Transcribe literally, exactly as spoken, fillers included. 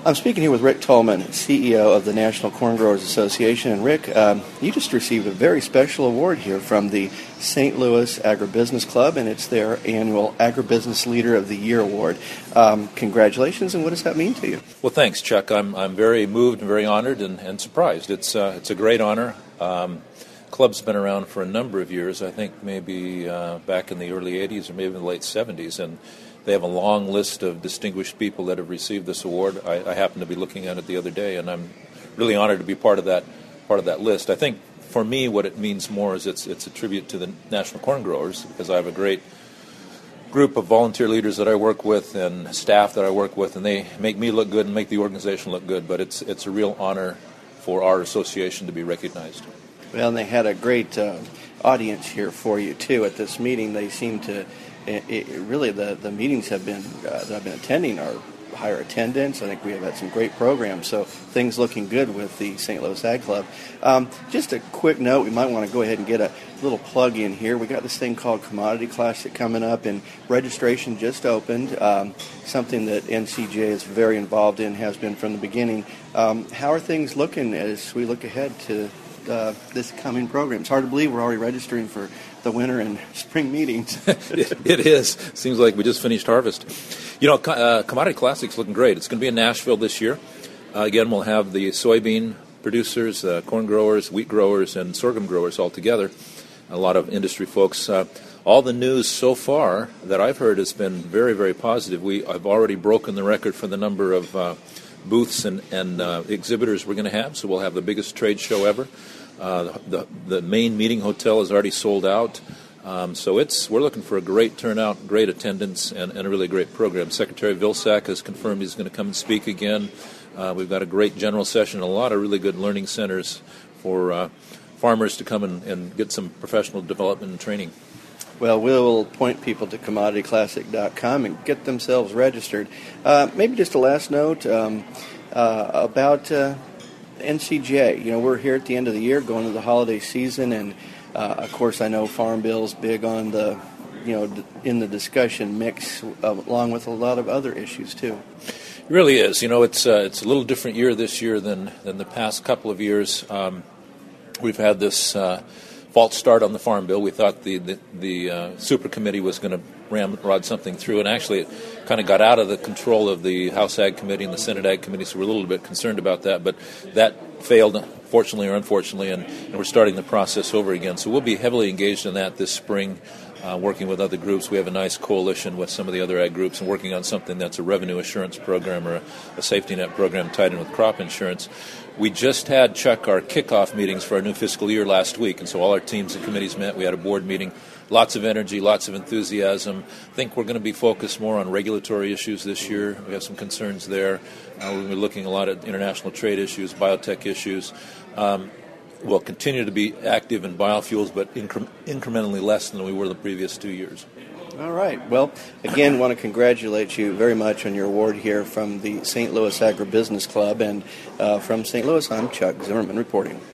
I'm speaking here with Rick Tolman, C E O of the National Corn Growers Association. And Rick, um, you just received a very special award here from the Saint Louis Agribusiness Club, and it's their annual Agribusiness Leader of the Year award. Um, congratulations, and what does that mean to you? Well, thanks, Chuck. I'm I'm very moved and very honored and, and surprised. It's uh, it's a great honor. Um, club's been around for a number of years. I think maybe uh, back in the early eighties or maybe in the late seventies, and they have a long list of distinguished people that have received this award. I, I happened to be looking at it the other day, and I'm really honored to be part of that part of that list. I think for me, what it means more is it's it's a tribute to the National Corn Growers, because I have a great group of volunteer leaders that I work with and staff that I work with, and they make me look good and make the organization look good. But it's it's a real honor for our association to be recognized. Well, and they had a great uh, audience here for you too at this meeting. They seem to. It, it, really, the, the meetings have been uh, that I've been attending are higher attendance. I think we have had some great programs, so things looking good with the Saint Louis Ag Club. Um, just a quick note, we might want to go ahead and get a little plug in here. We got this thing called Commodity Classic coming up, and registration just opened, um, something that N C G A is very involved in, has been from the beginning. Um, how are things looking as we look ahead to uh, this coming program? It's hard to believe we're already registering for the winter and spring meetings. it, it is. Seems like we just finished harvest. You know, uh, Commodity Classic's looking great. It's going to be in Nashville this year. Uh, again, we'll have the soybean producers, uh, corn growers, wheat growers, and sorghum growers all together. A lot of industry folks. Uh, all the news so far that I've heard has been very, very positive. We I've already broken the record for the number of uh, booths and, and uh, exhibitors we're going to have, so we'll have the biggest trade show ever. Uh, the the main meeting hotel is already sold out, um, so it's we're looking for a great turnout, great attendance, and, and a really great program. Secretary Vilsack has confirmed he's going to come and speak again. Uh, we've got a great general session, a lot of really good learning centers for uh, farmers to come and, and get some professional development and training. Well, we'll point people to commodity classic dot com and get themselves registered. Uh, maybe just a last note um, uh, about uh, N C G A. You know, we're here at the end of the year, going to the holiday season, and uh, of course, I know Farm Bill's big on the, you know, in the discussion mix, uh, along with a lot of other issues too. It really is. You know, it's uh, it's a little different year this year than than the past couple of years. Um, we've had this uh, false start on the Farm Bill. We thought the the, the uh, super committee was going to ramrod something through, and actually it kind of got out of the control of the House Ag Committee and the Senate Ag Committee, so we're a little bit concerned about that. But that failed, fortunately or unfortunately, and, and we're starting the process over again. So we'll be heavily engaged in that this spring, uh, working with other groups. We have a nice coalition with some of the other ag groups and working on something that's a revenue assurance program or a, a safety net program tied in with crop insurance. We just had, Chuck, our kickoff meetings for our new fiscal year last week, and so all our teams and committees met. We had a board meeting. Lots of energy, lots of enthusiasm. I think we're going to be focused more on regulatory issues this year. We have some concerns there. Uh, we're going to be looking a lot at international trade issues, biotech issues. Um, we'll continue to be active in biofuels, but incre- incrementally less than we were the previous two years. All right. Well, again, want to congratulate you very much on your award here from the Saint Louis Agribusiness Club. And uh, from Saint Louis, I'm Chuck Zimmerman reporting.